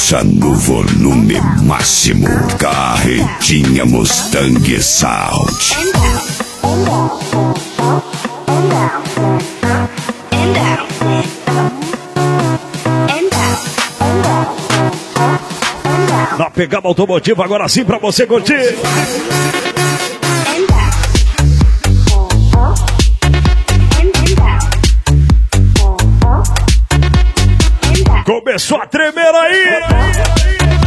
Deixa no volume máximo. Carretinha Mustang Salt. Na pegada automotiva, agora sim pra você curtir. Começou a tremer aí.